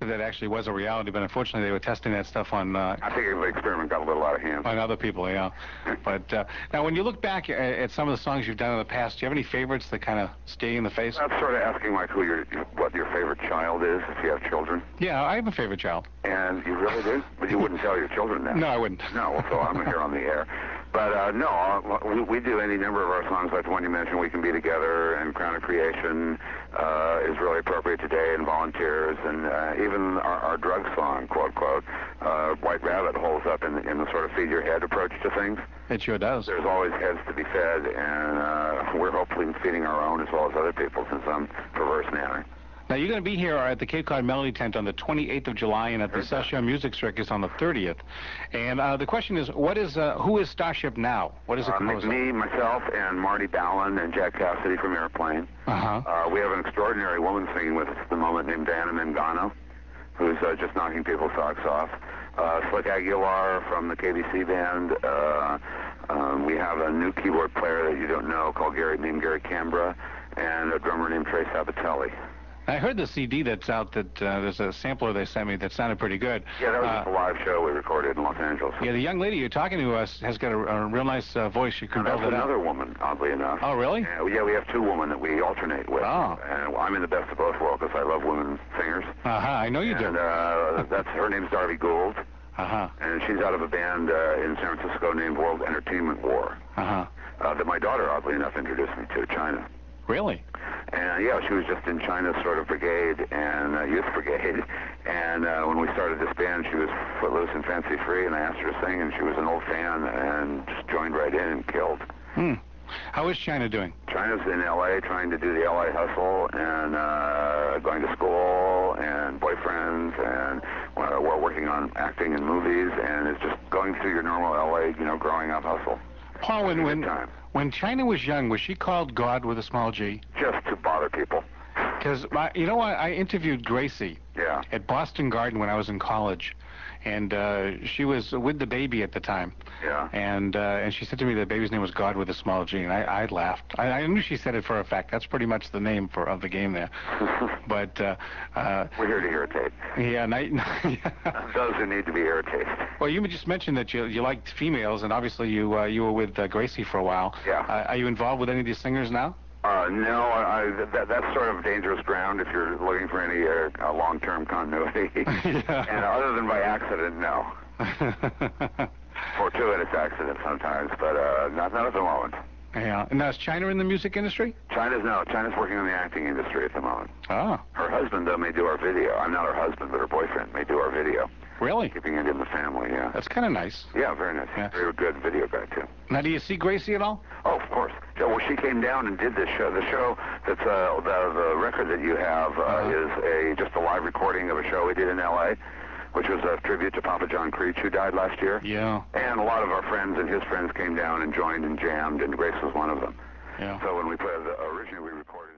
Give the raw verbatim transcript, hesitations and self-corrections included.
that that actually was a reality, but unfortunately they were testing that stuff on... Uh, I think the experiment got a little out of hand. On other people, yeah. But uh, now, when you look back at, at some of the songs you've done in the past, do you have any favorites that kind of stay in the face? That's sort of asking, like, who your, what your favorite child is, if you have children. Yeah, I have a favorite child. And you really do? But you wouldn't tell your children that. No, I wouldn't. No, well, so I'm here on the air. But, uh, no, uh, we, we do any number of our songs, like the one you mentioned, We Can Be Together, and Crown of Creation uh, is really appropriate today, and Volunteers, and uh, even our, our drug song, quote, quote, uh, White Rabbit holds up in the, in the sort of feed your head approach to things. It sure does. There's always heads to be fed, and uh, we're hopefully feeding our own as well as other people's in some perverse manner. Now, you're going to be here at the Cape Cod Melody Tent on the twenty-eighth of July and at the Session Music Circus on the thirtieth. And uh, the question is, what is, uh, who is Starship now? What is it uh, composed of? Me, myself, and Marty Ballin and Jack Cassidy from Airplane. Uh-huh. Uh, we have an extraordinary woman singing with us at the moment named Diana Mangano, who's uh, just knocking people's socks off. Uh, Slick Aguilar from the K B C band. Uh, um, we have a new keyboard player that you don't know called Gary, named Gary Cambra, and a drummer named Trey Sabatelli. I heard the C D that's out that uh, there's a sampler they sent me that sounded pretty good. Yeah, that was uh, just a live show we recorded in Los Angeles. Yeah, the young lady you're talking to us has got a, a real nice uh, voice. You can build it up. That's another woman, oddly enough. Oh, really? Uh, yeah, we have two women that we alternate with. Oh. And I'm in the best of both worlds because I love women singers. Uh-huh, I know you and, do. Uh, that's, her name's Darby Gould. Uh-huh. And she's out of a band uh, in San Francisco named World Entertainment War. Uh-huh. Uh, that my daughter, oddly enough, introduced me to, China. Really? And yeah, she was just in China's sort of brigade and uh, youth brigade. And uh, when we started this band, she was footloose and fancy free, and I asked her to sing, and she was an old fan and just joined right in and killed. Hmm. How is China doing? China's in L A trying to do the L A hustle and uh, going to school and boyfriends, and uh, we're working on acting in movies, and it's just going through your normal L A, you know, growing up hustle. Paul, when, when, when China was young, was she called God with a small G? Just to bother people. Because, you know what, I interviewed Gracie yeah. at Boston Garden when I was in college, and uh, she was with the baby at the time. Yeah. And uh, and she said to me the baby's name was God with a small G, and I, I laughed. I, I knew she said it for a fact. That's pretty much the name for of the game there. But uh, uh, we're here to irritate. Yeah, night. Those who need to be irritated. Well, you just mentioned that you you liked females, and obviously you uh, you were with uh, Gracie for a while. Yeah. Uh, are you involved with any of these singers now? Uh, no, I, that, that's sort of dangerous ground if you're looking for any uh, long-term continuity. Yeah. And other than by accident, no. Fortuitous accident sometimes, but uh, not, not at the moment. Yeah. And now, is China in the music industry? China's no. China's working on the acting industry at the moment. Oh. Her husband, though, may do our video. I'm not her husband, but her boyfriend may do our video. Really? Keeping it in the family, yeah. That's kind of nice. Yeah, very nice. Yeah. Very good video guy, too. Now, do you see Gracie at all? Oh, of course. Well, she came down and did this show. The show that's, uh, the, the record that you have uh, uh-huh. is a just a live recording of a show we did in L A, which was a tribute to Papa John Creech, who died last year. Yeah. And a lot of our friends and his friends came down and joined and jammed, and Grace was one of them. Yeah. So when we played, originally we recorded